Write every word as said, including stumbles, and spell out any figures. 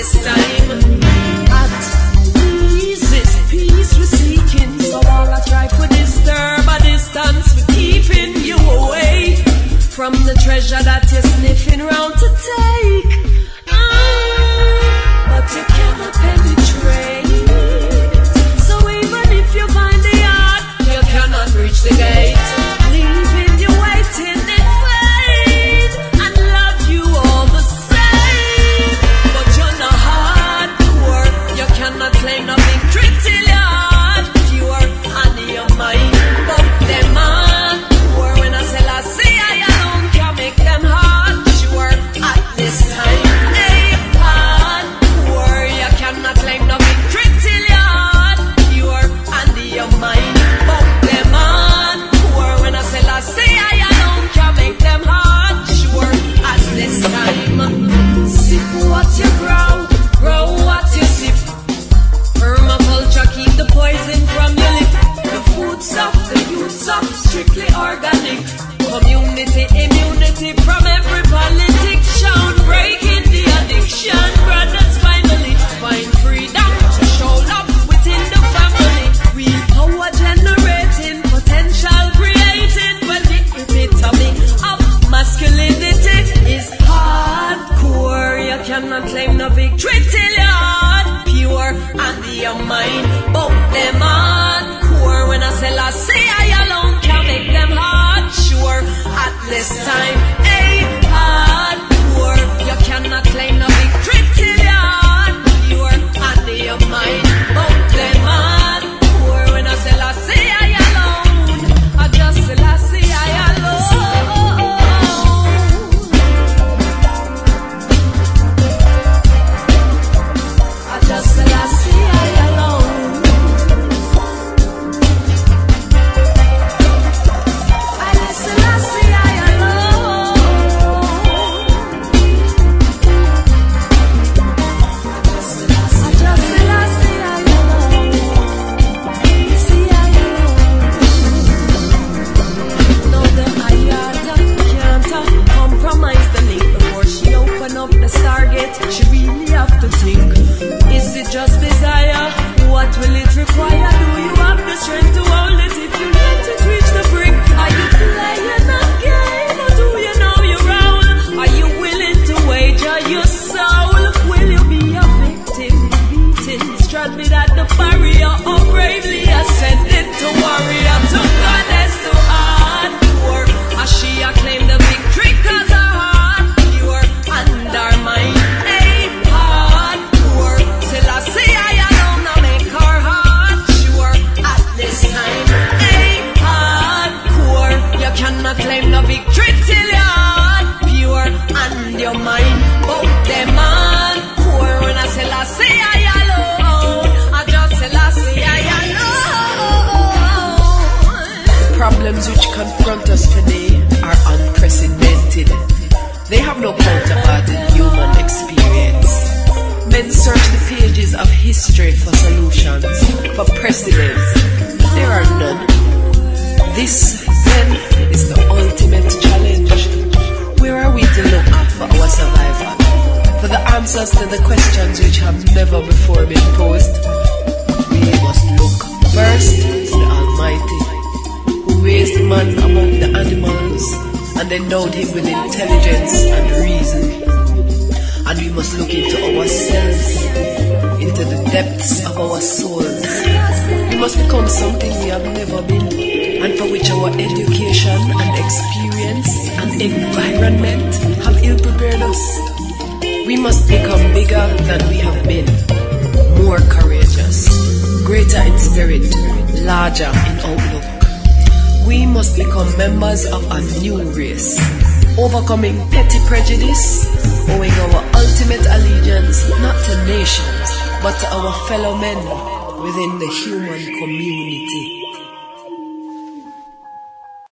this time. At ease is peace we're seeking, so all I try to disturb a distance, we're keeping you away from the treasure that you're sniffing round to take. Ah, but you cannot penetrate. So even if you find the heart, you cannot reach the gate. Leaving you waiting in vain, and love you all the same. But you're not hardcore. You cannot claim no victory till your heart pure and your mind. But them hardcore. When I say I see I alone can make them hard sure at this time. Hey, hardcore. You cannot claim no victory till your heart pure and your mind. But them hardcore. When I say I see I alone can make them hard sure at this time. Sip what you grow, grow what you sip. Permaculture keep the poison from your lip. The food stuff, the youth stuff, strictly organic. Community immunity from every politician. Breaking the addiction, brothers finally find freedom to show love within the family. Real power generating, potential creating. Well, the epitome of masculinity is hardcore. You cannot claim no victory till your heart pure and your mind. But them hardcore. When I say I say I alone can make them hard sure at this time. Hey, hardcore. You cannot claim no victory till your heart pure and your mind. But them hardcore. When I say I say I alone, I just say I say I alone. I just say I say I alone. I just say I say I alone. I just say I say I alone. See I alone. Now the Ayata can't compromise the link before she open up the Stargate. She really have to think. Is it just desire? What will it require? Do you have the strength to hold it if you let it reach the brink? Are you playing a game or do you know your role? Are you willing to wager your soul? Will you be a victim, beaten, stranded at the barrier, or bravely ascended to warrior, to goddess, to hardcore? As she acclaim the victory cause her heart pure and her mind. Hey, hardcore. Till I say I alone, I make her heart sure at this time. Hey, hardcore. You cannot claim no victory till your heart pure and your mind. But them hardcore. When I say I say I alone, I just say I say I alone. Problems which confront us today are unprecedented. They have no counterpart in human experience. Men search the pages of history for solutions, for precedents. There are none. This, then, is the ultimate challenge. Where are we to look for our survival? For the answers to the questions which have never before been posed? We must look first to the Almighty, who raised man among the animals and endowed him with intelligence and reason. And we must look into ourselves, into the depths of our souls. We must become something we have never been, and for which our education and experience and environment have ill-prepared us. We must become bigger than we have been, more courageous, greater in spirit, larger in outlook. We must become members of a new race, overcoming petty prejudice, owing our ultimate allegiance not to nations, but to our fellow men within the human community.